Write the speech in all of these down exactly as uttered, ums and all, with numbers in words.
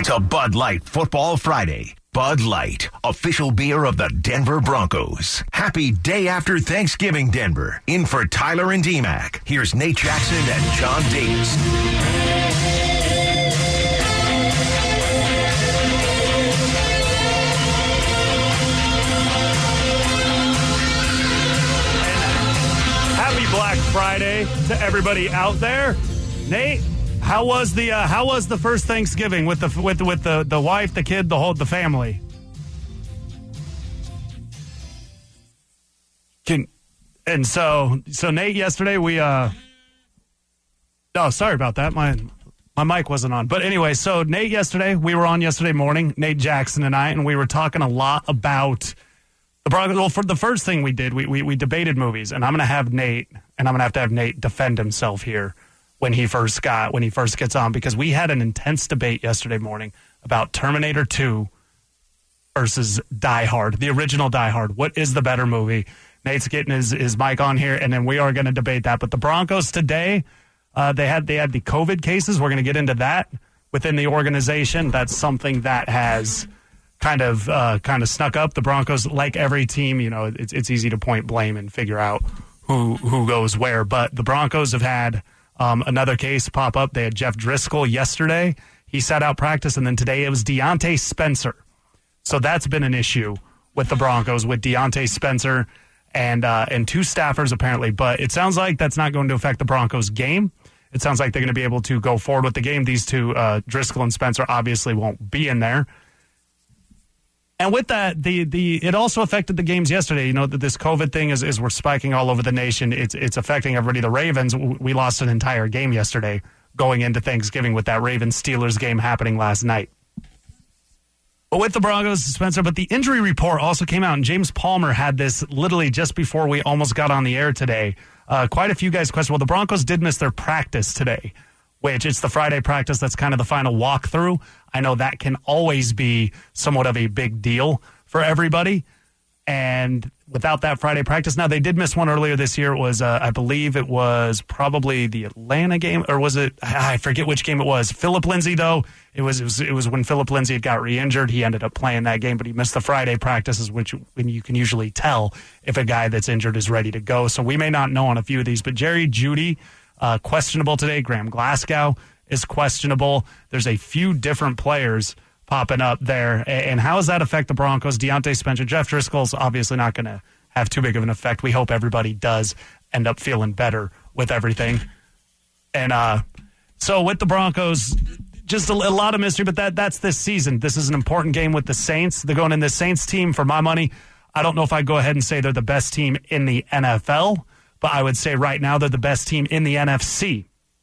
to Bud Light Football Friday. Bud Light, official beer of the Denver Broncos. Happy day after Thanksgiving, Denver. In for Tyler and D-Mac, here's Nate Jackson and John Davis. Happy Black Friday to everybody out there. Nate, how was the uh, how was the first Thanksgiving with the with with the, the wife, the kid, the whole the family? Can and so so Nate, yesterday we uh oh sorry about that my my mic wasn't on, but anyway, so Nate yesterday we were on yesterday morning, Nate Jackson and I, and we were talking a lot about the Broncos. Well, for the first thing we did, we we, we debated movies, and I'm gonna have Nate and I'm gonna have to have Nate defend himself here when he first got when he first gets on, because we had an intense debate yesterday morning about Terminator two versus Die Hard, the original Die Hard. What is the better movie? Nate's getting his, his mic on here, and then we are going to debate that. But the Broncos today, uh, they had they had the COVID cases. We're going to get into that within the organization. That's something that has kind of uh, kind of snuck up. The Broncos, like every team, you know, it's it's easy to point blame and figure out who who goes where. But the Broncos have had Um, another case pop up. They had Jeff Driscoll yesterday. He sat out practice, and then today it was Deontay Spencer. So that's been an issue with the Broncos, with Deontay Spencer and uh, and two staffers apparently. But it sounds like that's not going to affect the Broncos game. It sounds like they're going to be able to go forward with the game. These two, uh, Driscoll and Spencer, obviously won't be in there. And with that, the the it also affected the games yesterday. You know, that this COVID thing is, is we're spiking all over the nation. It's it's affecting everybody. The Ravens, we lost an entire game yesterday going into Thanksgiving with that Ravens-Steelers game happening last night. But with the Broncos, Spencer, but the injury report also came out, and James Palmer had this literally just before we almost got on the air today. Uh, quite a few guys questioned, well, the Broncos did miss their practice today, which it's the Friday practice. That's kind of the final walkthrough. I know that can always be somewhat of a big deal for everybody. And without that Friday practice, now they did miss one earlier this year. It was, uh, I believe it was probably the Atlanta game, or was it, I forget which game it was. Philip Lindsay, though, it was, it was, it was when Philip Lindsay had got re-injured. He ended up playing that game, but he missed the Friday practices, which when you can usually tell if a guy that's injured is ready to go. So we may not know on a few of these, but Jerry Jeudy, Uh, questionable today. Graham Glasgow is questionable. There's a few different players popping up there. And how does that affect the Broncos? Deontay Spencer, Jeff Driscoll's obviously not going to have too big of an effect. We hope everybody does end up feeling better with everything. And uh, so with the Broncos, just a, a lot of mystery, but that that's this season. This is an important game with the Saints. They're going in the Saints team, for my money. I don't know if I'd go ahead and say they're the best team in the N F L, but I would say right now they're the best team in the N F C.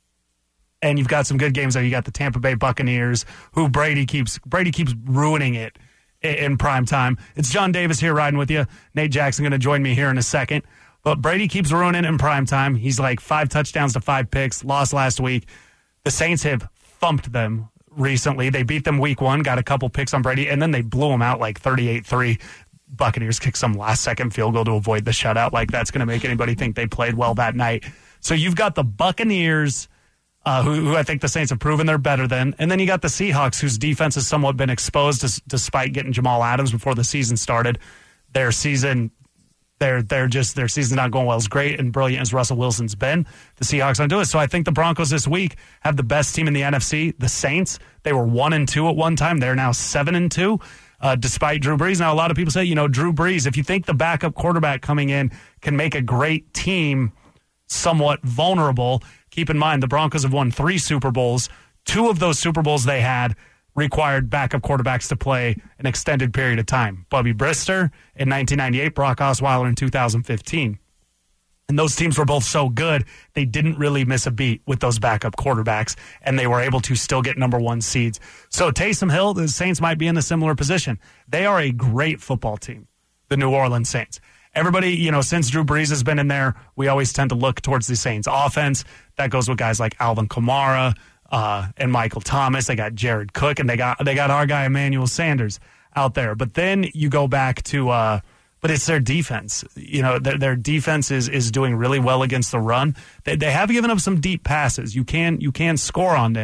And you've got some good games there. You got the Tampa Bay Buccaneers, who Brady keeps Brady keeps ruining it in, in prime time. It's John Davis here riding with you. Nate Jackson going to join me here in a second. But Brady keeps ruining it in prime time. He's like five touchdowns to five picks. Lost last week. The Saints have thumped them recently. They beat them week one, got a couple picks on Brady, and then they blew them out like thirty-eight three. Buccaneers kick some last-second field goal to avoid the shutout. Like, that's going to make anybody think they played well that night. So you've got the Buccaneers, uh, who, who I think the Saints have proven they're better than. And then you got the Seahawks, whose defense has somewhat been exposed to, despite getting Jamal Adams before the season started. Their season, they're, they're just, their season's not going well as great and brilliant as Russell Wilson's been. The Seahawks aren't doing it. So I think the Broncos this week have the best team in the N F C. The Saints, they were one and two at one time. They're now seven and two. Uh, despite Drew Brees. Now, a lot of people say, you know, Drew Brees, if you think the backup quarterback coming in can make a great team somewhat vulnerable, keep in mind the Broncos have won three Super Bowls. Two of those Super Bowls they had required backup quarterbacks to play an extended period of time. Bubby Brister in nineteen ninety-eight, Brock Osweiler in two thousand fifteen. And those teams were both so good, they didn't really miss a beat with those backup quarterbacks, and they were able to still get number one seeds. So Taysom Hill, the Saints might be in a similar position. They are a great football team, the New Orleans Saints. Everybody, you know, since Drew Brees has been in there, we always tend to look towards the Saints offense. That goes with guys like Alvin Kamara uh, and Michael Thomas. They got Jared Cook, and they got they got our guy Emmanuel Sanders out there. But then you go back to uh, – but it's their defense. You know, their, their defense is, is doing really well against the run. They, they have given up some deep passes. You can you can score on them.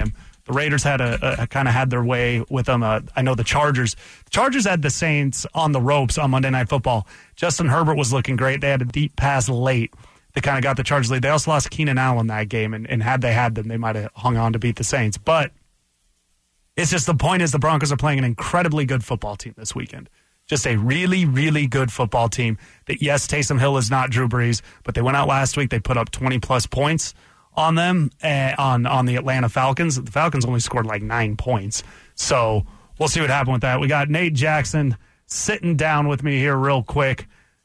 The Raiders had a, a kind of had their way with them. Uh, I know the Chargers. The Chargers had the Saints on the ropes on Monday Night Football. Justin Herbert was looking great. They had a deep pass late that kind of got the Chargers lead. They also lost Keenan Allen that game, and, and had they had them, they might have hung on to beat the Saints. But it's just the point is the Broncos are playing an incredibly good football team this weekend. Just a really, really good football team. That yes, Taysom Hill is not Drew Brees, but they went out last week. They put up twenty plus points on them uh, on on the Atlanta Falcons. The Falcons only scored like nine points, so we'll see what happened with that. We got Nate Jackson sitting down with me here real quick.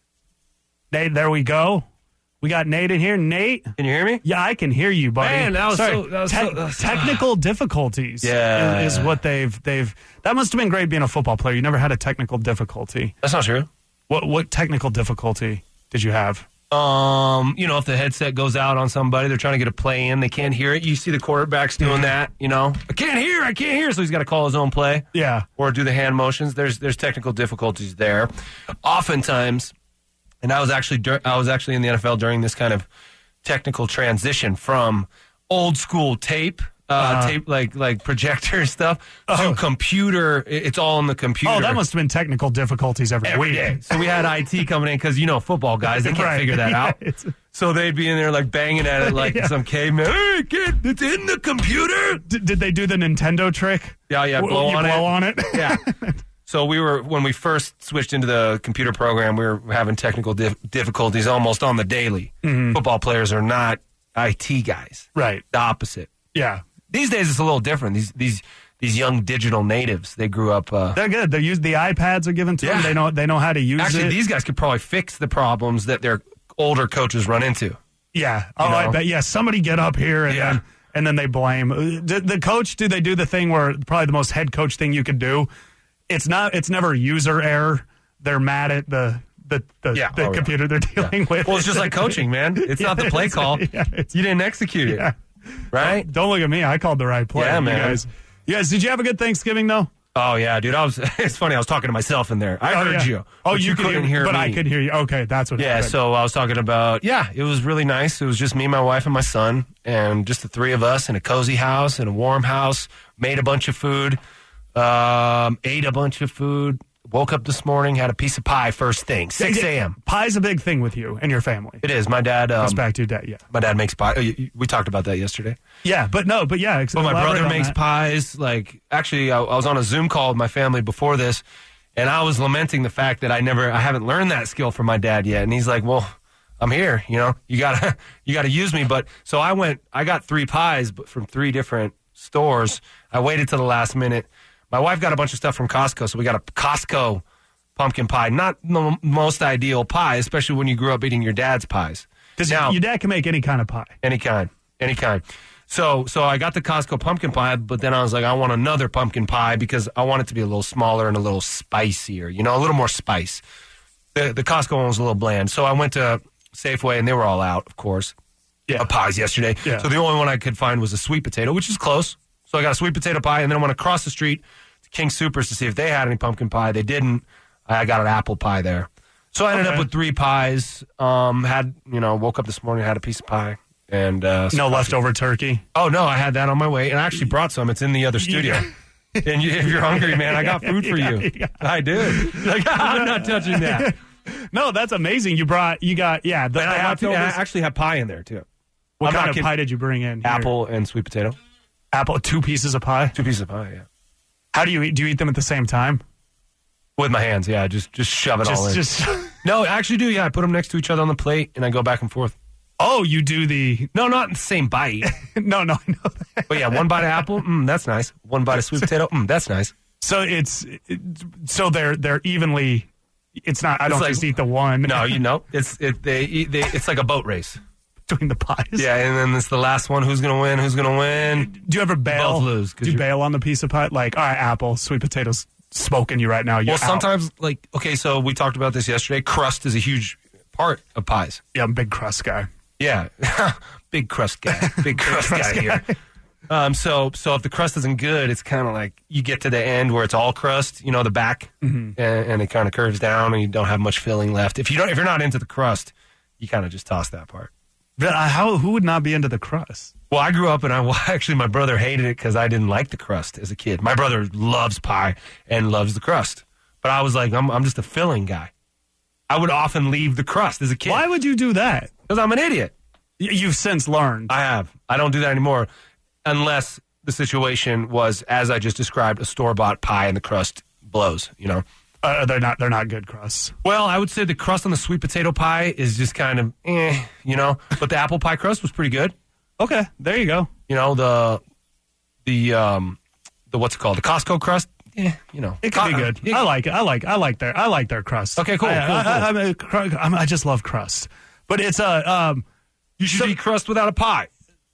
Nate, there we go. We got Nate in here. Nate, can you hear me? Yeah, I can hear you, buddy. Man, that was Sorry, so. That was te- so that was, technical difficulties. Yeah, is, is what they've they've. That must have been great being a football player. You never had a technical difficulty. That's not true. What what technical difficulty did you have? Um, you know, if the headset goes out on somebody, they're trying to get a play in, they can't hear it. You see the quarterbacks doing that. You know, I can't hear, I can't hear. So he's got to call his own play. Yeah, or do the hand motions. There's there's technical difficulties there. Oftentimes, and I was actually dur- I was actually in the N F L during this kind of technical transition from old school tape, uh, uh, tape like like projector stuff oh. to computer. It's all in the computer. Oh, that must have been technical difficulties every, every week. day. So we had I T coming in because you know football guys they can't right. figure that yeah, out. So they'd be in there like banging at it like yeah. some caveman. Hey kid, it's in the computer. D- did they do the Nintendo trick? Yeah, yeah. W- blow you on blow it. on it. Yeah. So we were when we first switched into the computer program, we were having technical dif- difficulties almost on the daily. Mm-hmm. Football players are not I T guys, right? The opposite. Yeah. These days it's a little different. These these these young digital natives, they grew up. Uh, They're good. They use the iPads are given to yeah. them. They know they know how to use Actually, it. Actually, these guys could probably fix the problems that their older coaches run into. Yeah. Oh, know? I bet. Yeah. Somebody get up here and yeah. then and then they blame the, the coach. Do they do the thing where probably the most head coach thing you could do? It's not. It's never user error. They're mad at the the, the, yeah. the oh, computer yeah. they're dealing yeah. with. Well, it's just like coaching, man. It's yeah, not the play call. Yeah, you didn't execute it, yeah. right? Don't, don't look at me. I called the right play. Yeah, man. You guys, you guys, did you have a good Thanksgiving though? Oh yeah, dude. I was. It's funny. I was talking to myself in there. I oh, heard yeah. you. Oh, you, you couldn't hear, hear, but me. I could hear you. Okay, that's what. Yeah. happened. So I was talking about. Yeah, it was really nice. It was just me, my wife, and my son, and just the three of us in a cozy house, in a warm house. Made a bunch of food. Um, ate a bunch of food. Woke up this morning, had a piece of pie first thing, six a.m. Pie's a big thing with you and your family. It is. My dad um, goes back to your dad. Yeah, my dad makes pie. Oh, you, you, we talked about that yesterday. Yeah, but no, but yeah. But my brother makes that. pies. Like, actually, I, I was on a Zoom call with my family before this, and I was lamenting the fact that I never, I haven't learned that skill from my dad yet. And he's like, "Well, I'm here. You know, you gotta, you gotta use me." But so I went. I got three pies, but from three different stores. I waited till the last minute. My wife got a bunch of stuff from Costco, so we got a Costco pumpkin pie. Not the most ideal pie, especially when you grew up eating your dad's pies. Because your dad can make any kind of pie. Any kind. Any kind. So so I got the Costco pumpkin pie, but then I was like, I want another pumpkin pie because I want it to be a little smaller and a little spicier, you know, a little more spice. The the Costco one was a little bland. So I went to Safeway, and they were all out, of course, yeah. of pies yesterday. Yeah. So the only one I could find was a sweet potato, which is close. So I got a sweet potato pie, and then I went across the street to King Soopers to see if they had any pumpkin pie. They didn't. I got an apple pie there. So I ended okay. up with three pies. Um, had, you know, woke up this morning, had a piece of pie. and uh, No leftover turkey? Oh, no, I had that on my way, and I actually brought some. It's in the other studio. Yeah. And you, if you're hungry, man, I got food for you. Yeah. I did. Like, I'm not touching that. No, that's amazing. You brought, you got, yeah. The, and I, have to, I actually have pie in there, too. What I'm kind of kidding. pie did you bring in? Here? Apple and sweet potato. Apple, two pieces of pie? Two pieces of pie, yeah. How do you eat? Do you eat them at the same time? With my hands, yeah. Just just shove it just, all in. Just No, I actually do, yeah. I put them next to each other on the plate, and I go back and forth. Oh, you do the... No, not in the same bite. no, no, I know that. But yeah, one bite of apple, mm, that's nice. One bite of sweet potato, mm, that's nice. So it's... It, so they're they're evenly... It's not... I It's don't like, just eat the one. No, you know. It's it, they, eat, they, it's like a boat race. Between the pies. Yeah, and then it's the last one. Who's going to win? Who's going to win? Do you ever bail? Both lose. Do you bail on the piece of pie? Like, all right, apple, sweet potatoes smoking you right now. You're well, sometimes, out. like, okay, so we talked about this yesterday. Crust is a huge part of pies. Yeah, I'm a big crust guy. Yeah, big crust guy. Big crust guy here. Um, so, so if the crust isn't good, it's kind of like you get to the end where it's all crust, you know, the back, mm-hmm. and, and it kind of curves down, and you don't have much filling left. If you don't, if you're not into the crust, you kind of just toss that part. But uh, how? Who would not be into the crust? Well, I grew up and I well, actually my brother hated it because I didn't like the crust as a kid. My brother loves pie and loves the crust, but I was like, I'm I'm just a filling guy. I would often leave the crust as a kid. Why would you do that? Because I'm an idiot. Y- You've since learned. I have. I don't do that anymore unless the situation was, as I just described, a store-bought pie and the crust blows, you know? Uh, they're not. They're not good crusts. Well, I would say the crust on the sweet potato pie is just kind of eh, you know? But the apple pie crust was pretty good. Okay, there you go. You know, the, the, um, the what's it called? The Costco crust? Yeah, you know. It could Co- be good. it- I like it. I like. I like their. I like their crust. Okay, cool, I, cool, I, cool. I, I'm a cr- I'm, I just love crust, but it's a. Um, You should so- eat crust without a pie.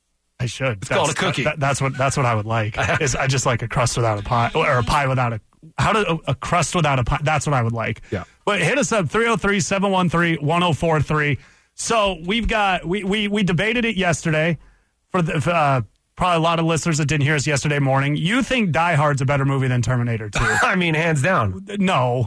I should. It's called a cookie. That, that's what. That's what I would like. Is I just like a crust without a pie, or a pie without a. How do a, a crust without a pie? That's what I would like. Yeah. But hit us up three oh three, seven one three, one oh four three. So we've got we we we debated it yesterday for the. Uh, Probably a lot of listeners that didn't hear us yesterday morning. You think Die Hard's a better movie than Terminator two? I mean, hands down. No,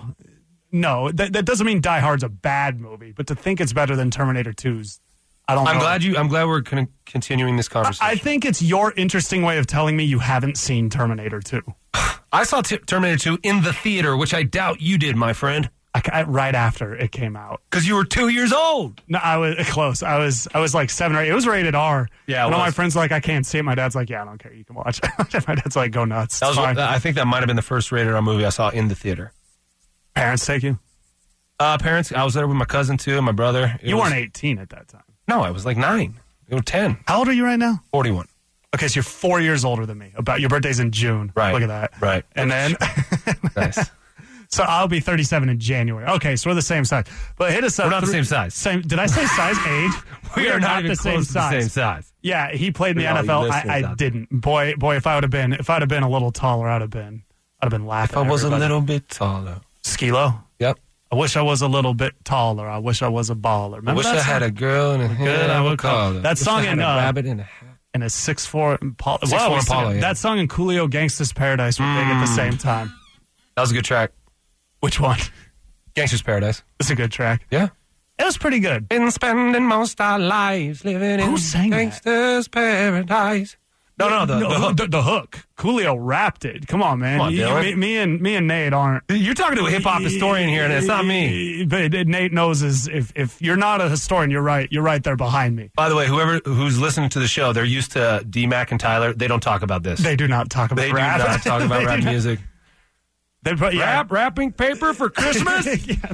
no. That, that doesn't mean Die Hard's a bad movie, but to think it's better than Terminator two's, I don't I'm know. glad you. I'm glad we're con- continuing this conversation. I think it's your interesting way of telling me you haven't seen Terminator two. I saw t- Terminator two in the theater, which I doubt you did, my friend, I, I, right after it came out. because you were two years old. No, I was close. I was I was like seven or eight. It was rated R. Yeah, it And all my was. friends were like, I can't see it. My dad's like, yeah, I don't care. You can watch it. My dad's like, go nuts. That It's was. fine. I think that might have been the first rated R movie I saw in the theater. Parents take you? Uh, parents, I was there with my cousin too, and my brother. It You was- weren't eighteen at that time. No, I was like nine. You were ten. How old are you right now? Forty-one. Okay, so you're four years older than me. About your birthday's in June. Right. Look at that. Right. And then, Nice. so I'll be thirty-seven in January. Okay, so we're the same size. But hit us up. We're not the three- same size. Same. Did I say size? Age? We are not even the same close to the size. same size. Yeah, he played in the For all N F L. you I, listeners I out there. didn't. Boy, boy, if I would have been, if I'd have been a little taller, I'd have been, I'd have been laughing. If I at was a everybody. little bit taller. Skilo. Yep. I wish I was a little bit taller. I wish I was a baller. Remember I wish that I had song? a girl and a Good, I would call her. that Wish song I had in, a uh, rabbit and a hat. and a six four Impala. six Wow, four we Impala, sang- yeah. That song and Coolio Gangsta's Paradise were big at the same time. That was a good track. Which one? Gangster's Paradise. It's a good track. Yeah. It was pretty good. Been spending most our lives living Who in sang that? Gangster's Paradise. No, no, the, no, the hook. the, the hook. Coolio rapped it. Come on, man. Come on, You- Dylan. me, me and me and Nate aren't. You're talking to a hip hop historian here, and it's not me. But Nate knows is if if you're not a historian, you're right. You're right there behind me. By the way, whoever who's listening to the show, they're used to D Mac and Tyler. They don't talk about this. They do not talk about They do rap. not talk about They rap do not- music. They put, yeah. Rap, wrapping paper for Christmas?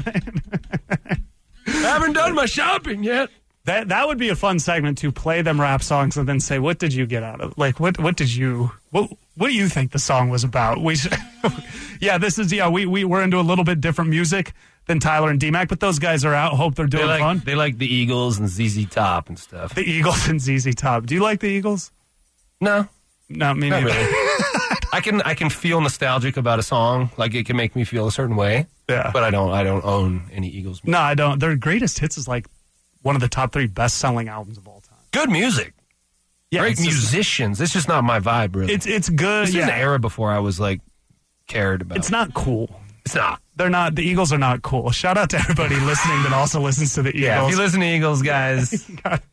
Haven't done my shopping yet. That that would be a fun segment to play them rap songs and then say, what did you get out of? Like, what what did you what what do you think the song was about? We should, yeah, this is yeah. We we we're into a little bit different music than Tyler and D Mac, but those guys are out. Hope they're They doing like, fun. they like the Eagles and Z Z Top and stuff. The Eagles and Z Z Top. Do you like the Eagles? No, No, me not neither. really. I can I can feel nostalgic about a song, like it can make me feel a certain way. Yeah. But I don't I don't own any Eagles music. No, I don't. Their greatest hits is like one of the top three best selling albums of all time. Good music, Yeah, great it's just- musicians. It's just not my vibe, really. It's it's good. This yeah. is an era before I was like cared about. It's not cool. It's not. They're not. The Eagles are not cool. Shout out to everybody listening that also listens to the Eagles. Yeah, if you listen to Eagles, guys.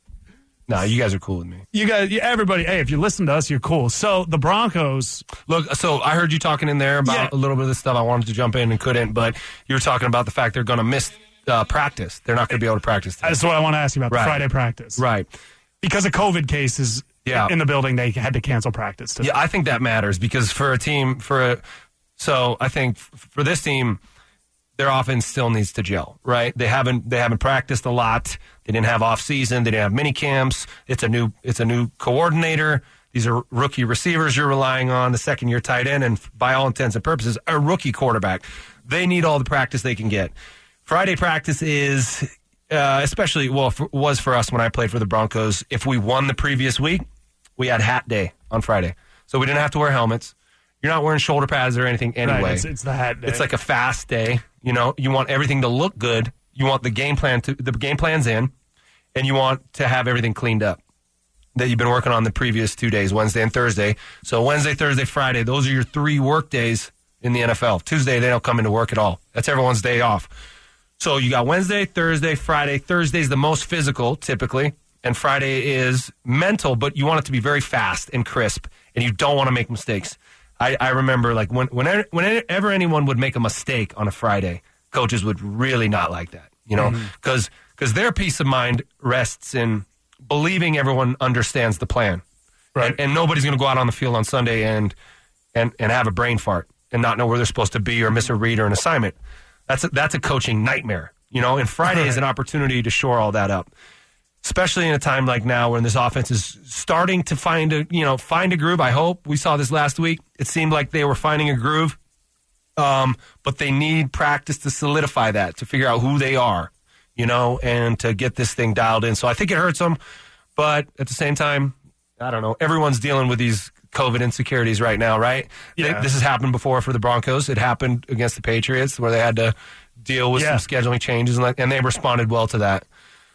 No, you guys are cool with me. You guys, yeah, everybody. Hey, if you listen to us, you're cool. So the Broncos. Look, so I heard you talking in there about Yeah. a little bit of this stuff. I wanted to jump in and couldn't, but you were talking about the fact they're going to miss uh, practice. They're not going to be able to practice today. That's what I want to ask you about. Right. The Friday practice, Right. Because of COVID cases Yeah. in the building, they had to cancel practice today. Yeah, I think that matters because for a team, for a, so I think f- for this team, their offense still needs to gel, right? They haven't they haven't practiced a lot. They didn't have off season. They didn't have mini camps. It's a new it's a new coordinator. These are rookie receivers you're relying on, the second year tight end, and by all intents and purposes, a rookie quarterback. They need all the practice they can get. Friday practice is uh, especially well for, was for us when I played for the Broncos. If we won the previous week, we had hat day on Friday, so we didn't have to wear helmets. You're not wearing shoulder pads or anything anyway. Right, it's, it's the hat day. It's like a fast day. You know, you want everything to look good. You want the game plan to the game plan's in, and you want to have everything cleaned up that you've been working on the previous two days, Wednesday and Thursday. So Wednesday, Thursday, Friday, those are your three work days in the N F L. Tuesday, they don't come into work at all. That's everyone's day off. So you got Wednesday, Thursday, Friday. Thursday's the most physical, typically. and Friday is mental, but you want it to be very fast and crisp, and you don't want to make mistakes. I, I remember like when, whenever, whenever anyone would make a mistake on a Friday, coaches would really not like that, you know, because mm-hmm. because their peace of mind rests in believing everyone understands the plan. Right. And, and nobody's going to go out on the field on Sunday and, and, and have a brain fart and not know where they're supposed to be or miss a read or an assignment. That's a, that's a coaching nightmare, you know, and Friday right. is an opportunity to shore all that up, especially in a time like now when this offense is starting to find a, you know, find a groove. I hope we saw this last week. It seemed like they were finding a groove, um, but they need practice to solidify that, to figure out who they are, you know, and to get this thing dialed in. So I think it hurts them, but at the same time, I don't know. Everyone's dealing with these COVID insecurities right now, right? Yeah. They, this has happened before for the Broncos. It happened against the Patriots where they had to deal with yeah. some scheduling changes, and, like, and they responded well to that.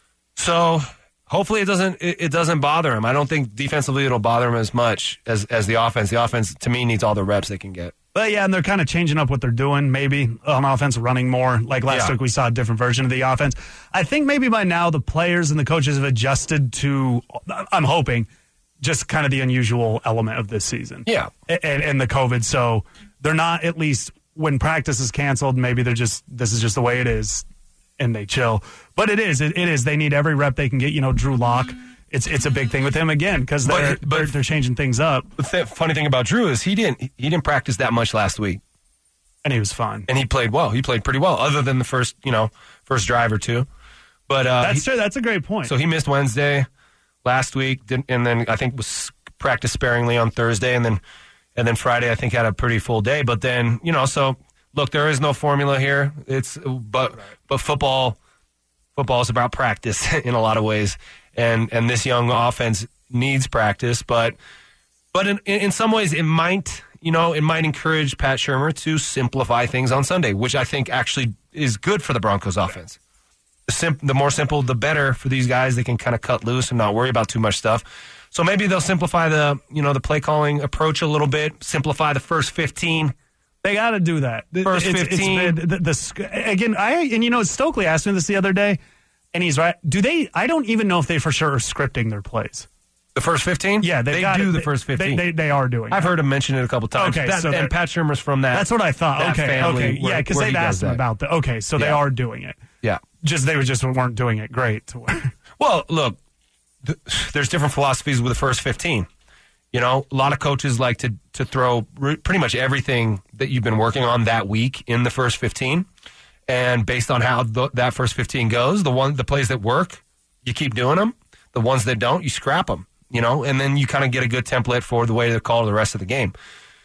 So hopefully it doesn't it, it doesn't bother them. I don't think defensively it'll bother them as much as, as the offense. The offense, to me, needs all the reps they can get. But yeah, and they're kind of changing up what they're doing, maybe on offense, running more. Like last Yeah. week, we saw a different version of the offense. I think maybe by now the players and the coaches have adjusted to, I'm hoping, just kind of the unusual element of this season. Yeah. And, and the COVID. So they're not, at least when practice is canceled, maybe they're just, this is just the way it is, and they chill. But it is, it, it is. They need every rep they can get. You know, Drew Lock, it's it's a big thing with him again because they're, But- but- they're, they're changing things up. The th- funny thing about Drew is he didn't he didn't practice that much last week, And he was fine. and he played well. He played pretty well, other than the first you know first drive or two. But uh, That's he- true. That's a great point. So he missed Wednesday last week, didn't, and then I think was practiced sparingly on Thursday, and then and then Friday I think had a pretty full day. But then you know, so look, there is no formula here. It's but but football football is about practice in a lot of ways, and and this young offense needs practice. But but in in some ways it might you know it might encourage Pat Shurmur to simplify things on Sunday, which I think actually is good for the Broncos offense. The, sim- the more simple, the better for these guys. They can kind of cut loose and not worry about too much stuff. So maybe they'll simplify the, you know, the play calling approach a little bit. Simplify the first fifteen. They got to do that. First It's- fifteen. It's been, the, the, again, I and you know Stokely asked me this the other day, and he's right. Do they? I don't even know if they for sure are scripting their plays. The first fifteen. Yeah, they got do it. the first fifteen. They, they, they are doing. I've that. heard him mention it a couple times. Okay, That- so and they're- Pat Shurmur's from that. That's what I thought. that Okay, family okay, where- yeah, because where they've he does asked him that. about that. Okay, so they Yeah. are doing it. Yeah. Just they were just weren't doing it great. To where, Well, look, th- there's different philosophies with the first fifteen. You know, a lot of coaches like to to throw re- pretty much everything that you've been working on that week in the first fifteen, and based on how th- that first fifteen goes, the one the plays that work, you keep doing them. The ones that don't, you scrap them. You know, and then you kind of get a good template for the way to call the rest of the game.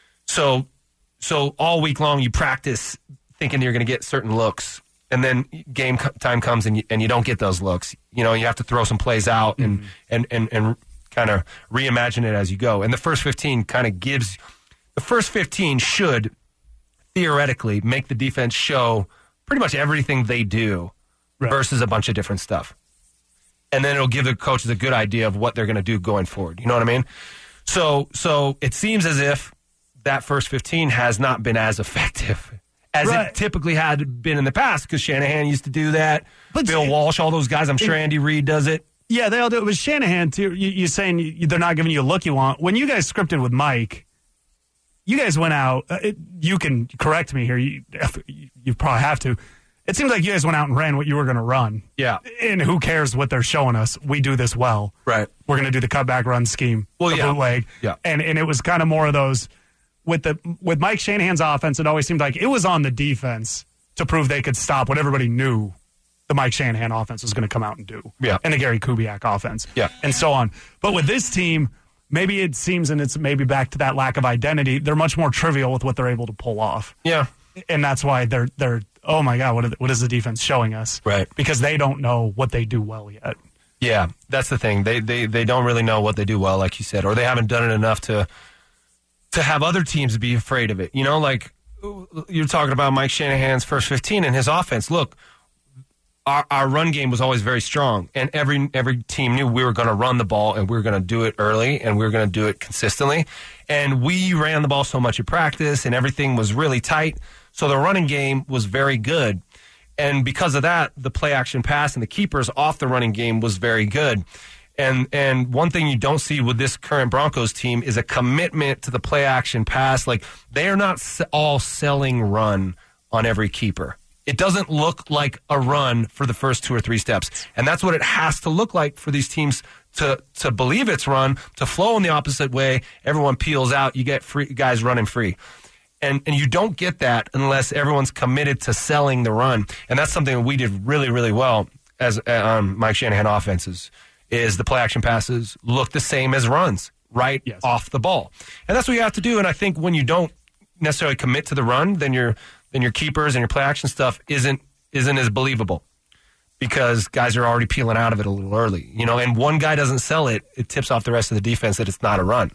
So, so all week long you practice thinking you're going to get certain looks. And then game co- time comes and you, and you don't get those looks. You know, you have to throw some plays out and, mm-hmm. and, and, and kind of reimagine it as you go. And the first fifteen kind of gives – the first fifteen should theoretically make the defense show pretty much everything they do right. versus a bunch of different stuff. And then it'll give the coaches a good idea of what they're going to do going forward. You know what I mean? So, so it seems as if that first fifteen has not been as effective as right. it typically had been in the past, because Shanahan used to do that. But Bill see, Walsh, all those guys. I'm sure it, Andy Reid does it. Yeah, they all do it. With Shanahan, too, you, you're saying you, they're not giving you a look you want. When you guys scripted with Mike, you guys went out. Uh, it, you can correct me here. You, you probably have to. It seems like you guys went out and ran what you were going to run. Yeah. And who cares what they're showing us? We do this well. Right. We're going to do the cutback run scheme. Well, the yeah. bootleg. Yeah. And, and it was kind of more of those. With the with Mike Shanahan's offense, it always seemed like it was on the defense to prove they could stop what everybody knew the Mike Shanahan offense was going to come out and do. Yeah. And the Gary Kubiak offense. Yeah. And so on. But with this team, maybe it seems, and it's maybe back to that lack of identity, they're much more trivial with what they're able to pull off. Yeah. And that's why they're, they're oh, my God, what, are the, what is the defense showing us? Right. Because they don't know what they do well yet. Yeah, that's the thing. They, they, they don't really know what they do well, like you said, or they haven't done it enough to to have other teams be afraid of it. You know, like you're talking about Mike Shanahan's first fifteen and his offense. Look, our, our run game was always very strong, and every every team knew we were going to run the ball, and we were going to do it early, and we were going to do it consistently. And we ran the ball so much at practice, and everything was really tight. So the running game was very good. And because of that, the play action pass and the keepers off the running game was very good. And and one thing you don't see with this current Broncos team is a commitment to the play action pass. Like, they are not all selling run on every keeper. It doesn't look like a run for the first two or three steps. And that's what it has to look like for these teams to to believe it's run, to flow in the opposite way. Everyone peels out. You get free guys running free. And and you don't get that unless everyone's committed to selling the run. And that's something that we did really, really well as um, Mike Shanahan offenses. Is the play action passes look the same as runs right yes. off the ball. And that's what you have to do. And I think when you don't necessarily commit to the run, then your then your keepers and your play action stuff isn't isn't as believable because guys are already peeling out of it a little early. You know, and one guy doesn't sell it, it tips off the rest of the defense that it's not a run.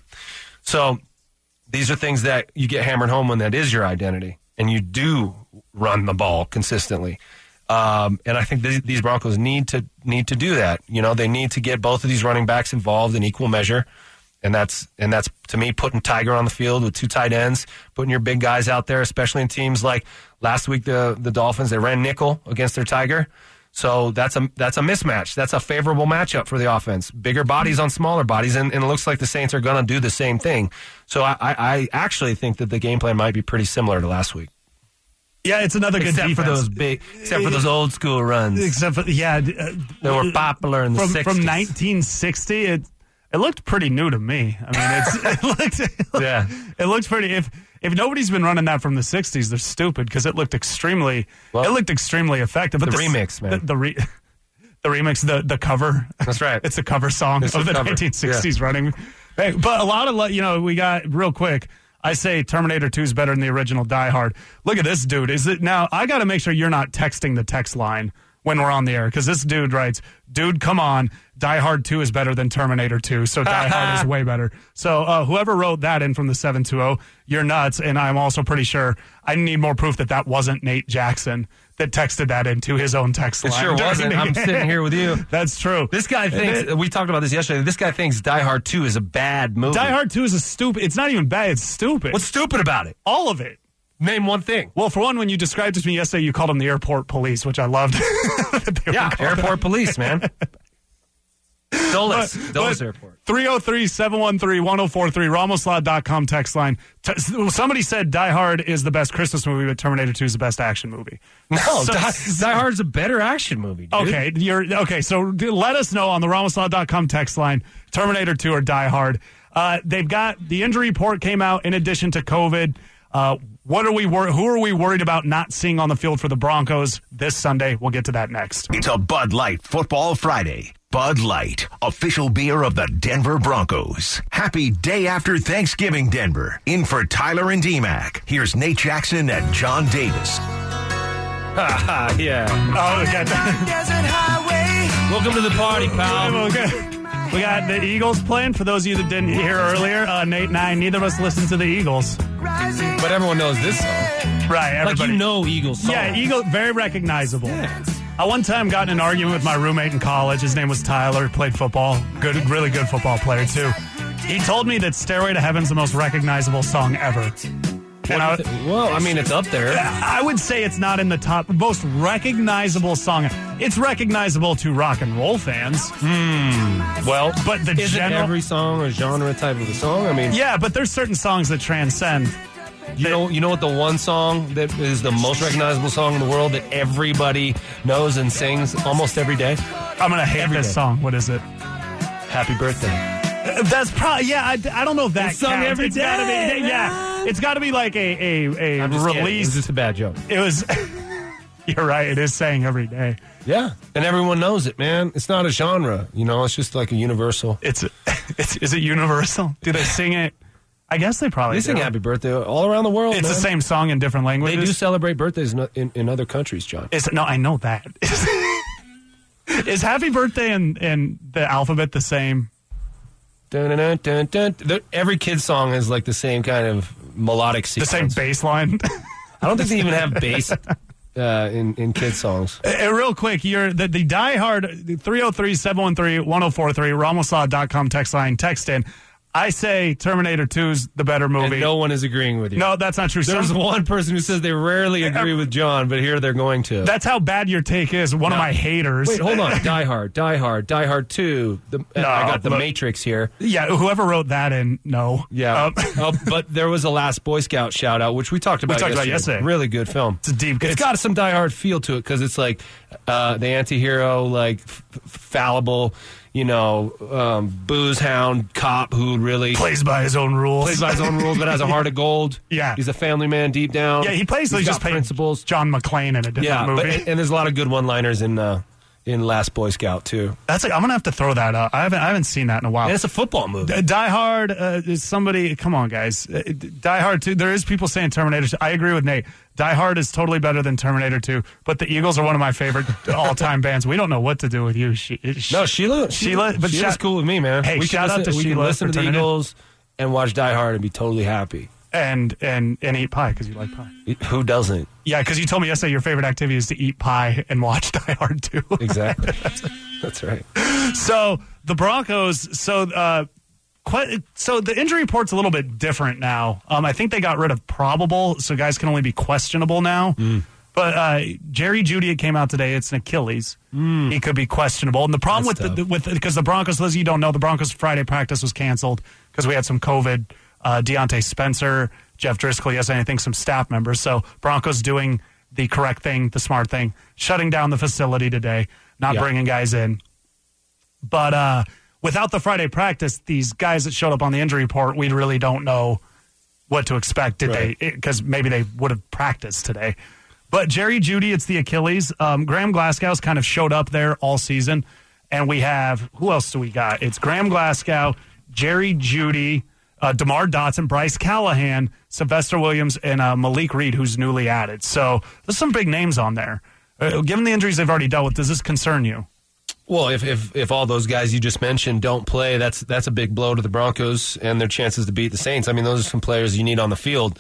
So these are things that you get hammered home when that is your identity and you do run the ball consistently. Um, and I think th- these Broncos need to need to do that. You know, they need to get both of these running backs involved in equal measure, and that's and that's to me putting Tiger on the field with two tight ends, putting your big guys out there, especially in teams like last week the the Dolphins. They ran nickel against their Tiger, so that's a that's a mismatch. That's a favorable matchup for the offense. Bigger bodies on smaller bodies, and, and it looks like the Saints are going to do the same thing. So I, I, I actually think that the game plan might be pretty similar to last week. Yeah, it's another good except defense. for those big, except for those old school runs. Except for yeah, uh, they were popular in the from, sixties. From nineteen sixty, it it looked pretty new to me. I mean, it's, it looked it looked, yeah, it looked pretty. If if nobody's been running that from the sixties, they're stupid because it looked extremely well, it looked extremely effective. But the, the remix, man, the, the re, the remix, the the cover. That's right. It's a cover song it's of the cover. nineteen sixties yeah. running. Hey, but a lot of you know we got real quick. I say Terminator two is better than the original Die Hard. Look at this dude. Is it now? I got to make sure you're not texting the text line when we're on the air because this dude writes, "Dude, come on, Die Hard two is better than Terminator two, so Die Hard is way better." So uh, whoever wrote that in from the seven two zero, you're nuts. And I'm also pretty sure I need more proof that that wasn't Nate Jackson that texted that into his own text line. It sure wasn't. I'm sitting here with you. That's true. This guy thinks, it, we talked about this yesterday, this guy thinks Die Hard two is a bad movie. Die Hard two is a stupid, it's not even bad, it's stupid. What's stupid about it? All of it. Name one thing. Well, for one, when you described it to me yesterday, you called them the airport police, which I loved. Yeah, airport police, man. Dulles. But, Dulles but Airport. three oh three, seven one three, one oh four three, ramos law dot com text line. T- somebody said Die Hard is the best Christmas movie, but Terminator two is the best action movie. No, so, Die, Die Hard's a better action movie, dude. Okay, you're okay. So let us know on the ramos law dot com text line, Terminator two or Die Hard. Uh, they've got the injury report came out in addition to COVID. Uh, what are we wor- who are we worried about not seeing on the field for the Broncos this Sunday? We'll get to that next. It's a Bud Light Football Friday. Bud Light, official beer of the Denver Broncos. Happy day after Thanksgiving, Denver. In for Tyler and D-Mac. Here's Nate Jackson and John Davis. Ha yeah. Oh, okay. Welcome to the party, pal. Okay. We got the Eagles playing. For those of you that didn't hear earlier, uh, Nate and I, neither of us listen to the Eagles. But everyone knows this song. Right, everybody. Like you know Eagles song. Yeah, Eagle, very recognizable. Yeah. I one time got in an argument with my roommate in college. His name was Tyler, played football. Good, really good football player, too. He told me that Stairway to Heaven's the most recognizable song ever. And I, th- well, I mean, it's up there. I would say it's not in the top most recognizable song. It's recognizable to rock and roll fans. Hmm. Well, but the isn't general, every song a genre type of a song? I mean, yeah, but there's certain songs that transcend. You know, you know what the one song that is the most recognizable song in the world that everybody knows and sings almost every day? I'm gonna hate every this day. song. What is it? Happy Birthday. That's probably yeah. I, I don't know if that it's sung counts. every it's day. Gotta be, yeah, it's got to be like a a, a I'm just release. Kidding. It was just a bad joke. It was. You're right. It is saying every day. Yeah, and everyone knows it, man. It's not a genre. You know, it's just like a universal. It's it's is it universal? Do they sing it? I guess they probably they do. sing Happy Birthday all around the world. It's man. the same song in different languages. They do celebrate birthdays in, in, in other countries, John. Is no, I know that. Is Happy Birthday and and the alphabet the same? Dun, dun, dun, dun, dun. Every kid's song is like the same kind of melodic sequence. The same bass line. I don't think they even have bass uh, in in kids songs. Uh, real quick, you're the, the Die Hard three oh three, seven one three, one oh four three, ramos law dot com text line. Text in. I say Terminator two is the better movie. And no one is agreeing with you. No, that's not true. There's Some, one person who says they rarely agree with John, but here they're going to. That's how bad your take is. One No. of my haters. Wait, hold on. Die Hard, Die Hard, Die Hard two. The, No, I got The look- Matrix here. Yeah, whoever wrote that in, no. Yeah. Um, uh, but there was a Last Boy Scout shout out, which we talked about, talked about yesterday. yesterday. Really good film. It's a deep- It's it's- got some Die Hard feel to it because it's like uh, the anti-hero, like f- fallible, you know, um, booze hound cop who really plays by his own rules. plays by his own rules but has a heart of gold. Yeah. He's a family man deep down. Yeah, he plays. He's He's got just playing principles. John McClane in a different Yeah, movie. but, and there's a lot of good one-liners in uh, in Last Boy Scout too. That's like, I'm gonna have to throw that up. I haven't I haven't seen that in a while. And it's a football movie. D- Die Hard uh, is somebody. Come on, guys. Uh, Die Hard two. There is people saying Terminator two. I agree with Nate. Die Hard is totally better than Terminator two. But the Eagles are one of my favorite all-time bands. We don't know what to do with you. She, she, No, Sheila. Sheila, but Sheila's shout- cool with me, man. Hey, we shout can out listen, to we Sheila can listen for to the turning it. Eagles and watch Die Hard and be totally happy. and and and eat pie because you like pie. Who doesn't? Yeah, because you told me yesterday your favorite activity is to eat pie and watch Die Hard two. Exactly. That's right. So the Broncos. So uh, quite, so the injury report's a little bit different now. Um, I think they got rid of probable, so guys can only be questionable now. Mm. But uh, Jerry Jeudy, it came out today. It's an Achilles. Mm. He could be questionable. And the problem That's with the, with because the Broncos, Liz, you don't know, the Broncos Friday practice was canceled because we had some COVID. Uh, Deontay Spencer, Jeff Driscoll, yes, and I think some staff members. So Broncos doing the correct thing, the smart thing, shutting down the facility today, not Yeah. bringing guys in. But uh, without the Friday practice, these guys that showed up on the injury report, we really don't know what to expect. Did Right. they? Because maybe they would have practiced today. But Jerry Jeudy, it's the Achilles. Um, Graham Glasgow's kind of showed up there all season. And we have, who else do we got? It's Graham Glasgow, Jerry Jeudy, uh, DeMar Dotson, Bryce Callahan, Sylvester Williams, and uh, Malik Reed, who's newly added. So there's some big names on there. Uh, given the injuries they've already dealt with, does this concern you? Well, if, if if all those guys you just mentioned don't play, that's that's a big blow to the Broncos and their chances to beat the Saints. I mean, those are some players you need on the field.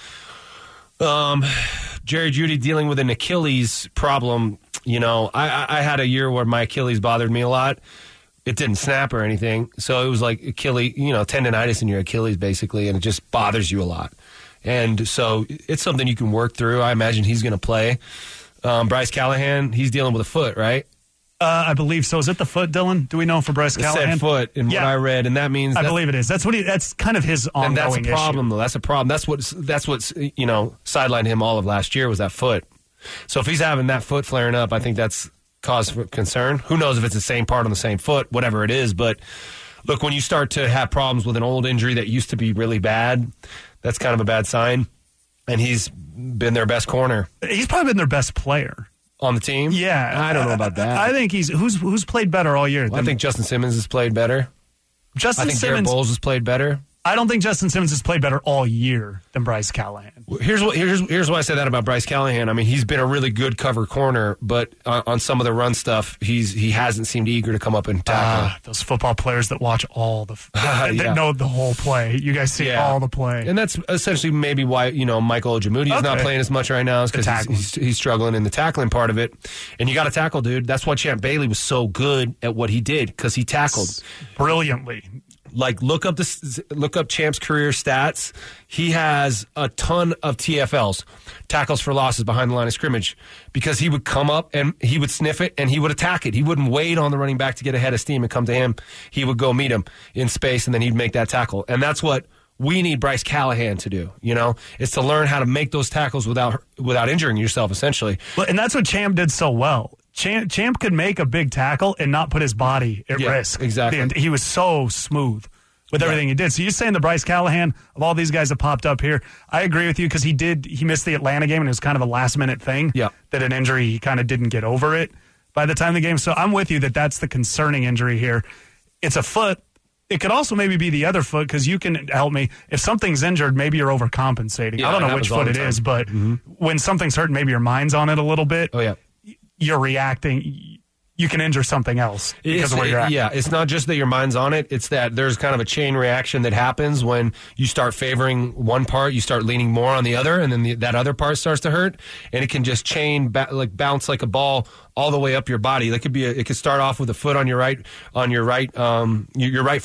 Um, Jerry Jeudy dealing with an Achilles problem. You know, I, I, I had a year where my Achilles bothered me a lot. It didn't snap or anything, so it was like Achilles, you know, tendonitis in your Achilles basically, and it just bothers you a lot. And so it's something you can work through. I imagine he's going to play. Um, Bryce Callahan, he's dealing with a foot, right? Uh, I believe so. Is it the foot, Dylan? Do we know for Bryce It Callahan? said foot in Yeah. what I read, and that means I that- believe it is. That's what he. That's kind of his ongoing and that's a issue. problem, though. That's a problem. That's what's that's what's you know sidelined him all of last year was that foot. So if he's having that foot flaring up, I think that's cause for concern. Who knows if it's the same part on the same foot, whatever it is. But look, when you start to have problems with an old injury that used to be really bad, that's kind of a bad sign. And he's been their best corner He's probably been their best player. on the team. Yeah, I don't know about that. I think he's who's who's played better all year. Well, I than- think Justin Simmons has played better. Justin I think Garrett Simmons. Bowles has played better. I don't think Justin Simmons has played better all year than Bryce Callahan. Here's what here's here's why I say that about Bryce Callahan. I mean, he's been a really good cover corner, but on, on some of the run stuff, he's he hasn't seemed eager to come up and tackle. Ah, those football players that watch all the, that Yeah. know the whole play. You guys see all the play. and that's essentially maybe why you know Michael Ojemudia is not Okay. playing as much right now, is because tackling. he's, he's, he's struggling in the tackling part of it. And you got to tackle, dude. That's why Champ Bailey was so good at what he did because he tackled. Brilliantly. Like look up this, look up Champ's career stats. He has a ton of T F Ls, tackles for losses behind the line of scrimmage, because he would come up and he would sniff it and he would attack it. He wouldn't wait on the running back to get ahead of steam and come to him. He would go meet him in space and then he'd make that tackle. And that's what we need Bryce Callahan to do. You know, is to learn how to make those tackles without without injuring yourself. Essentially, Well, and that's what Champ did so well. Champ, Champ could make a big tackle and not put his body at Yeah, risk. exactly. And he was so smooth with everything he did. So you're saying the Bryce Callahan of all these guys that popped up here, I agree with you because he did, he missed the Atlanta game and it was kind of a last minute thing. Yeah. That an injury, he kind of didn't get over it by the time of the game. So I'm with you that that's the concerning injury here. It's a foot. It could also maybe be the other foot because you can help me. If something's injured, maybe you're overcompensating. Yeah, I don't it know which happens all foot the it time. is, but when something's hurt, maybe your mind's on it a little bit. oh yeah. You're reacting. You can injure something else because It's- of where you're at. Yeah, it's not just that your mind's on it. It's that there's kind of a chain reaction that happens when you start favoring one part, you start leaning more on the other, and then the, that other part starts to hurt, and it can just chain ba- like bounce like a ball all the way up your body. That could be. A, it could start off with a foot on your right on your right um your, your right foot.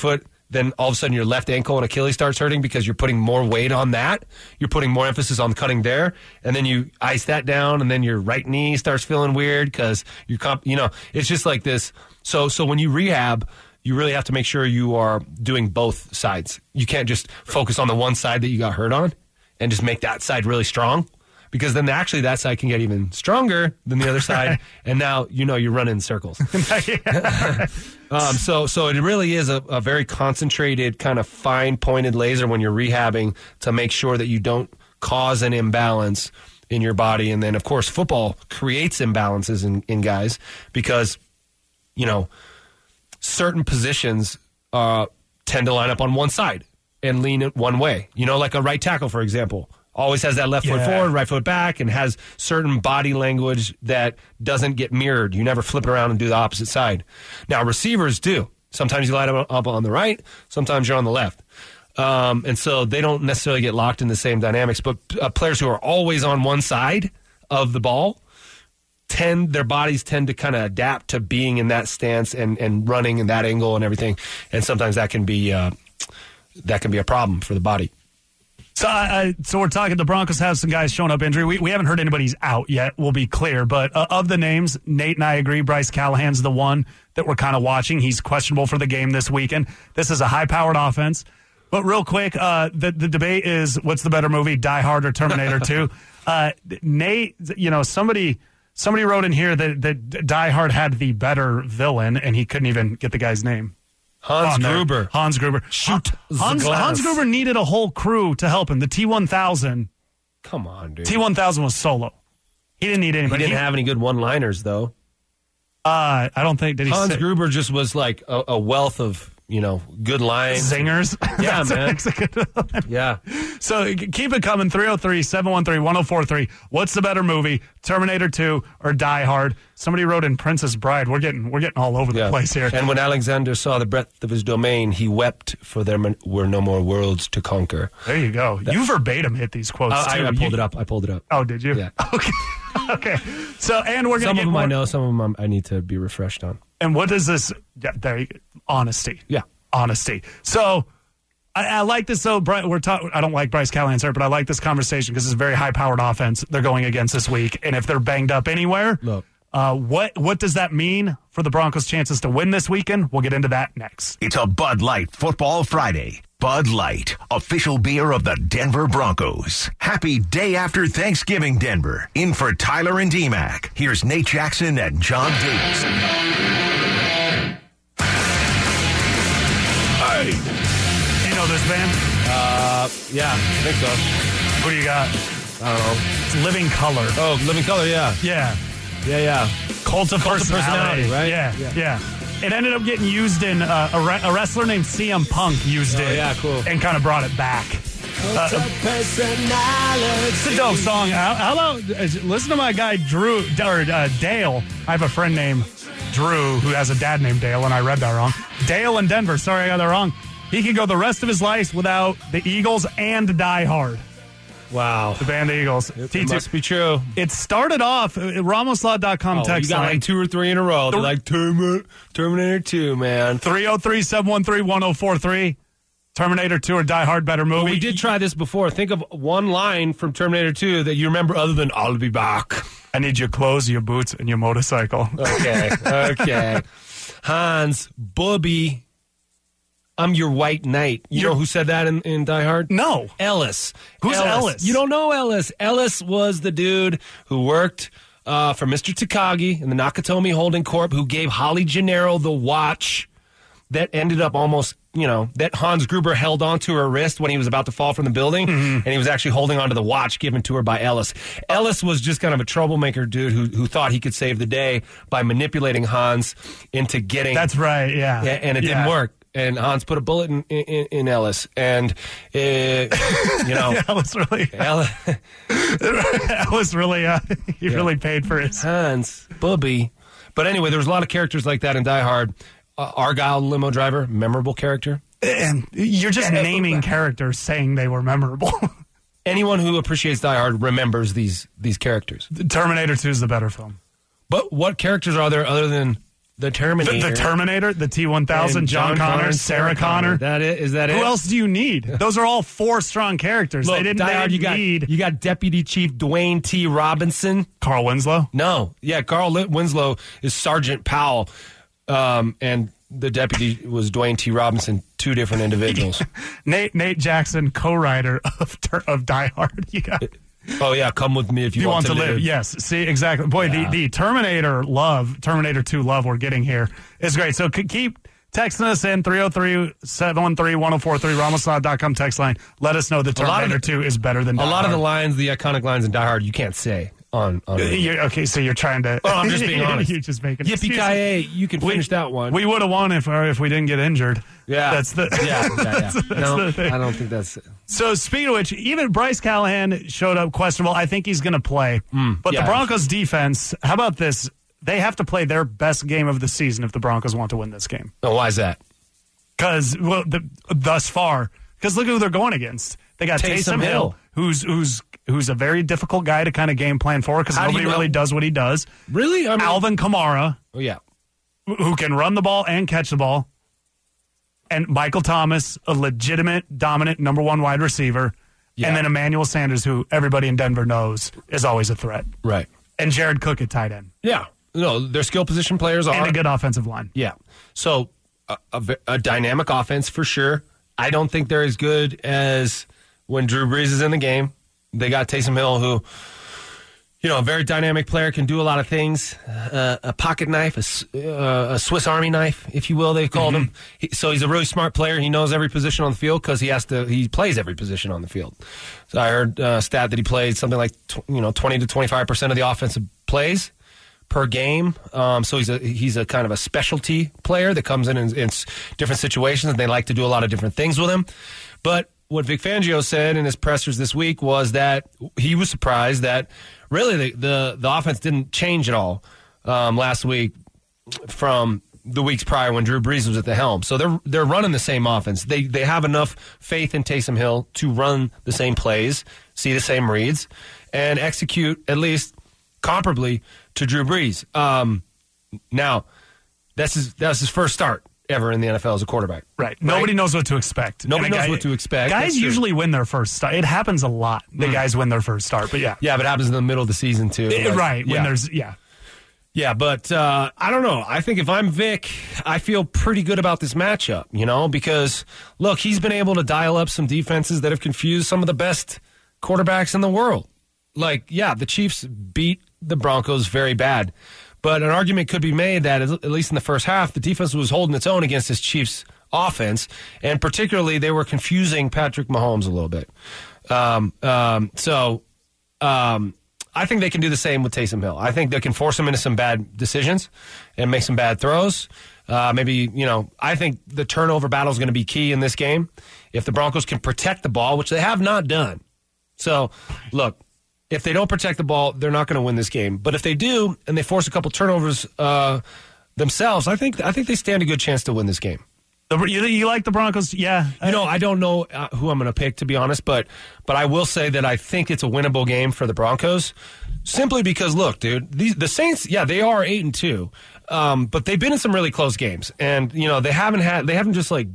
then all of a sudden your left ankle and Achilles starts hurting because you're putting more weight on that. You're putting more emphasis on cutting there, and then you ice that down, and then your right knee starts feeling weird because you comp- you know, it's just like this. So so when you rehab, you really have to make sure you are doing both sides. You can't just focus on the one side that you got hurt on and just make that side really strong, because then actually that side can get even stronger than the other side, and now you know you're running in circles. um, so so it really is a, a very concentrated, kind of fine-pointed laser when you're rehabbing to make sure that you don't cause an imbalance in your body. And then, of course, football creates imbalances in, in guys because, you know, certain positions uh, tend to line up on one side and lean it one way. You know, like a right tackle, for example, always has that left Yeah. foot forward, right foot back, and has certain body language that doesn't get mirrored. You never flip it around and do the opposite side. Now, receivers do. Sometimes you line up up on the right, sometimes you're on the left. Um, and so they don't necessarily get locked in the same dynamics. But uh, players who are always on one side of the ball tend their bodies tend to kind of adapt to being in that stance and, and running in that angle and everything, and sometimes that can be uh, that can be a problem for the body. So, uh, so we're talking. The Broncos have some guys showing up injury. We we haven't heard anybody's out yet. We'll be clear, but uh, of the names, Nate and I agree. Bryce Callahan's the one that we're kind of watching. He's questionable for the game this weekend. This is a high-powered offense. But real quick, uh, the the debate is what's the better movie, Die Hard or Terminator two? Uh, Nate, you know, somebody. Somebody wrote in here that, that Die Hard had the better villain, and he couldn't even get the guy's name. Hans Gruber. Hans Gruber. Shoot the Hans, glass. Hans Gruber needed a whole crew to help him. The T one thousand. Come on, dude. T one thousand was solo. He didn't need He anybody. didn't have any good one-liners, though. Uh, I don't think. Did he Hans say, Gruber just was like a, a wealth of, you know, good lines. Zingers? Yeah, That's man. makes a good villain. Yeah. So keep it coming. three oh three, seven one three, one oh four three. What's the better movie, Terminator two or Die Hard? Somebody wrote in Princess Bride. We're getting we're getting all over the Yeah. place here. And when Alexander saw the breadth of his domain, he wept, for there were no more worlds to conquer. There you go. You verbatim hit these quotes, Uh, I, too. I pulled You- it up. I pulled it up. Oh, did you? Yeah. Okay. Okay. So, and we're going Some to of get them more. I know, some of them I'm, I need to be refreshed on. And what does this? Yeah, there you go. Honesty. Yeah. Honesty. So, I, I like this. So, Bri- we're talking. I don't like Bryce Callahan's hurt, but I like this conversation because it's a very high-powered offense they're going against this week. And if they're banged up anywhere, Look. uh, what what does that mean for the Broncos' chances to win this weekend? We'll get into that next. It's a Bud Light Football Friday. Bud Light, official beer of the Denver Broncos. Happy day after Thanksgiving, Denver. In for Tyler and D-Mac. Here's Nate Jackson and John Davis. Hey. You know this band? Uh, yeah, I think so. Who do you got? I don't know. It's Living Color. Oh, Living Color, yeah. Yeah. Yeah, yeah. Cult of Cult of personality, Personality, right? Yeah, Yeah. yeah. It ended up getting used in uh, a, re- a wrestler named C M Punk used Oh, it, yeah, cool. and kind of brought it back. Uh, it's a dope song. How, how about listen to my guy Drew or uh, Dale? I have a friend named Drew who has a dad named Dale, and I read that wrong. Dale in Denver. Sorry, I got that wrong. He could go the rest of his life without the Eagles and Die Hard. Wow. The band The Eagles. It T two. must be true. It started off uh, Ramos Law dot com Oh, text you got line. like two or three in a row. They're like Terminator, Terminator two, man. three oh three, seven one three, one oh four three. Terminator two or Die Hard better movie. Well, we did try this before. Think of one line from Terminator two that you remember other than "I'll be back." I need your clothes, your boots, and your motorcycle. Okay, okay. Hans, Bubby, I'm your white knight. You You're- know who said that in, in Die Hard? No. Ellis. Who's Ellis? You don't know Ellis. Ellis was the dude who worked uh, for Mister Takagi in the Nakatomi Holding Corp, who gave Holly Gennaro the watch that ended up almost, you know, that Hans Gruber held onto her wrist when he was about to fall from the building, Mm-hmm. and he was actually holding onto the watch given to her by Ellis. Ellis was just kind of a troublemaker dude who who thought he could save the day by manipulating Hans into getting... That's right, yeah. Yeah, and it Yeah. didn't work. And Hans put a bullet in, in, in Ellis. And, uh, you know... That was really, Ellis, that was really, uh, he really paid for his. Hans, Bubby. But anyway, there was a lot of characters like that in Die Hard. Uh, Argyle, limo driver, memorable character. And you're just naming characters saying they were memorable. Anyone who appreciates Die Hard remembers these these characters. Terminator two is the better film. But what characters are there other than the Terminator. The, the Terminator, the T one thousand, and John, John Connor, Connor, Sarah Connor. That it? Is that Who it? Who else do you need? Those are all four strong characters. Look, they didn't, Die they Hard, didn't you got, need... You got Deputy Chief Dwayne T. Robinson. Carl Winslow? No. Yeah, Carl Winslow is Sergeant Powell. Um, and the deputy was Dwayne T. Robinson, two different individuals. Nate Nate Jackson, co-writer of of Die Hard. You got... Oh, yeah, come with me if you, you want, want to live. live. Yes, see, exactly. Boy, yeah. the, the Terminator love, Terminator two love we're getting here is great. So keep texting us in three oh three, seven one three, one oh four three, ramos dot com text line. Let us know the Terminator the, two is better than Die A lot Hard. of the lines, the iconic lines in Die Hard, you can't say. On, on you're, okay, so you're trying to... Oh, I'm just being honest. You're just making Yippee-ki-yay, you can finish we, that one. We would have won if or if we didn't get injured. Yeah. That's the... Yeah, yeah, yeah. that's, that's no, the I don't think that's... So, speaking of which, even Bryce Callahan showed up questionable. I think he's going to play. Mm, but yeah. the Broncos defense, how about this? They have to play their best game of the season if the Broncos want to win this game. Oh, why is that? Because, well, the, thus far, because look who they're going against. They got Taysom, Taysom Hill, Hill, who's who's who's a very difficult guy to kind of game plan for because nobody you know? really does what he does. Really? I mean, Alvin Kamara. Oh, yeah. Who can run the ball and catch the ball. And Michael Thomas, a legitimate, dominant number one wide receiver. Yeah. And then Emmanuel Sanders, who everybody in Denver knows is always a threat. Right. And Jared Cook at tight end. Yeah. No, their skill position players are. And a good offensive line. Yeah. So a, a, a dynamic offense for sure. I don't think they're as good as when Drew Brees is in the game. They got Taysom Hill, who, you know, a very dynamic player, can do a lot of things. Uh, a pocket knife, a, uh, a Swiss Army knife, if you will, they called mm-hmm. him. He, so he's a really smart player. He knows every position on the field because he has to. He plays every position on the field. So I heard a stat that he played something like tw- you know twenty to twenty-five percent of the offensive plays per game. Um, so he's a he's a kind of a specialty player that comes in, in in different situations, and they like to do a lot of different things with him. But what Vic Fangio said in his pressers this week was that he was surprised that really the the, the offense didn't change at all um, last week from the weeks prior when Drew Brees was at the helm. So they're they're running the same offense. They they have enough faith in Taysom Hill to run the same plays, see the same reads, and execute at least comparably to Drew Brees. Um, now, that's his that's his first start ever in the N F L as a quarterback. Right. right? Nobody knows what to expect. Nobody knows guy, what to expect. Guys That's usually true. win their first start. It happens a lot. The mm. guys win their first start, but yeah. Yeah, but it happens in the middle of the season too. It, like, right. Yeah. When there's, yeah. Yeah, but uh, I don't know. I think if I'm Vic, I feel pretty good about this matchup, you know, because, look, he's been able to dial up some defenses that have confused some of the best quarterbacks in the world. Like, yeah, the Chiefs beat the Broncos very bad. But an argument could be made that, at least in the first half, the defense was holding its own against this Chiefs offense, and particularly they were confusing Patrick Mahomes a little bit. Um, um, so um, I think they can do the same with Taysom Hill. I think they can force him into some bad decisions and make some bad throws. Uh, maybe, you know, I think the turnover battle is going to be key in this game. If the Broncos can protect the ball, which they have not done. So, look. If they don't protect the ball, they're not going to win this game. But if they do, and they force a couple turnovers uh, themselves, I think I think they stand a good chance to win this game. The, you, you like the Broncos? Yeah. You know, I don't know uh, who I'm going to pick, to be honest, but but I will say that I think it's a winnable game for the Broncos, simply because, look, dude, these, the Saints, yeah, they are eight and two, um, but they've been in some really close games, and you know they haven't had they haven't just like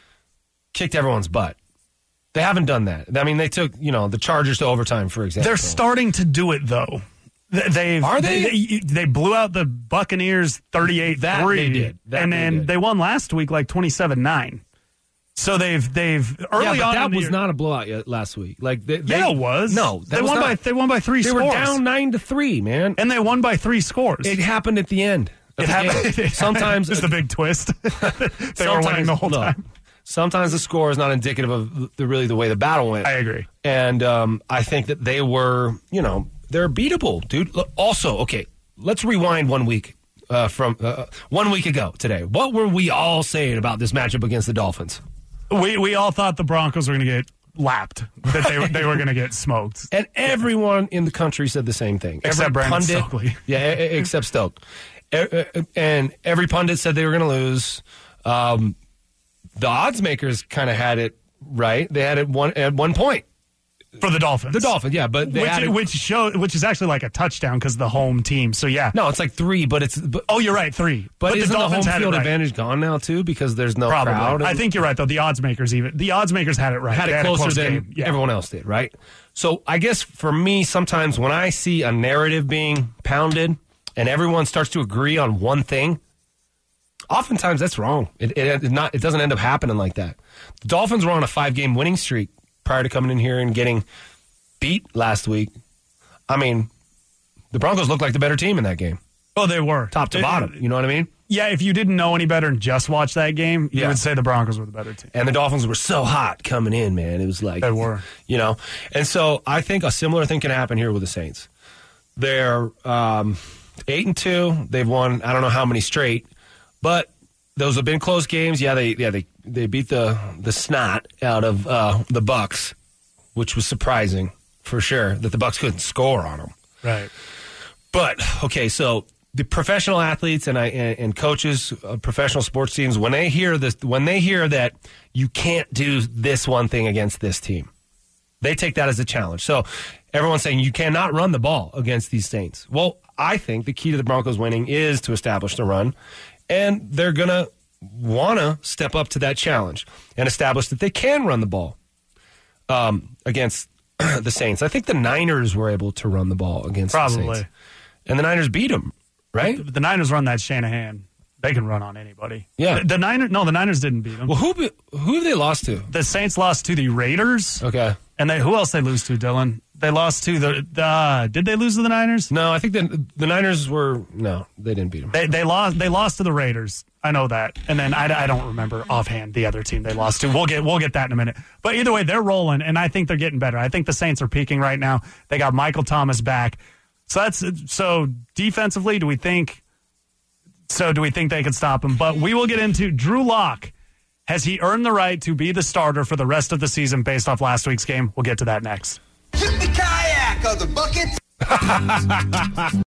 kicked everyone's butt. They haven't done that. I mean, they took, you know, the Chargers to overtime, for example. They're starting to do it, though. They've, Are they? they? They blew out the Buccaneers thirty-eight three. That they did. That and they then did. they won last week like twenty-seven nine. So they've, they've early yeah, but on. that was year, not a blowout yet last week. Like they, they, Yeah, it was. No, they was won not. by they won by three they scores. They were down nine to three, man. And they won by three scores. It happened at the end. It happened. Sometimes it's the big twist. They were winning the whole look, time. Sometimes the score is not indicative of the, really the way the battle went. I agree. And um, I think that they were, you know, they're beatable, dude. Look, also, okay, let's rewind one week uh, from uh, one week ago today. What were we all saying about this matchup against the Dolphins? We we all thought the Broncos were going to get lapped, that they, they were going to get smoked. And everyone in the country said the same thing. Except every Brandon pundit, Stokely. Yeah, except Stoke. And every pundit said they were going to lose. Um The odds makers kind of had it right. They had it one at one point. For the Dolphins. The Dolphins, yeah, but they which, added, which show which is actually like a touchdown because the home team. So yeah. no, it's like three, but it's but, Oh, you're right, three. but, the isn't the, home Dolphins had it field right. advantage gone now too because there's no Probably. crowd? I think you're right though. The odds makers even the odds makers had it right. had They it closer a close than game. Yeah. everyone else did, right? So I guess for me, sometimes when I see a narrative being pounded and everyone starts to agree on one thing, oftentimes that's wrong. It, it, it not it doesn't end up happening like that. The Dolphins were on a five-game winning streak prior to coming in here and getting beat last week. I mean, the Broncos looked like the better team in that game, Oh, they were top to They- bottom. You know what I mean? Yeah, if you didn't know any better and just watched that game, you Yeah. would say the Broncos were the better team. And the Dolphins were so hot coming in, man. It was like They were. you know. And so I think a similar thing can happen here with the Saints. They're um, eight and two. They've won I don't know how many straight, but those have been close games. Yeah, they yeah they they beat the the snot out of uh, the Bucks, which was surprising for sure that the Bucks couldn't score on them. Right. But okay, so the professional athletes and I and, and coaches, of professional sports teams, when they hear this, when they hear that you can't do this one thing against this team, they take that as a challenge. So everyone's saying you cannot run the ball against these Saints. Well, I think the key to the Broncos winning is to establish the run, and they're gonna want to step up to that challenge and establish that they can run the ball um, against the Saints. I think the Niners were able to run the ball against the Probably. Saints. And the Niners beat them, right? The Niners run that Shanahan. They can run on anybody. Yeah. The, the Niners, no, the Niners didn't beat them. Well, who be- who have they lost to? The Saints lost to the Raiders. Okay. And they who else they lose to, Dylan? They lost to the, the uh, did they lose to the Niners? No, I think the the Niners were no, they didn't beat them. They they lost they lost to the Raiders. I know that. And then I, I don't remember offhand the other team they lost to. We'll get we'll get that in a minute. But either way, they're rolling, and I think they're getting better. I think the Saints are peaking right now. They got Michael Thomas back. So that's so defensively, do we think so do we think they could stop him? But we will get into Drew Lock. Has he earned the right to be the starter for the rest of the season based off last week's game? We'll get to that next. Took the kayak on the bucket.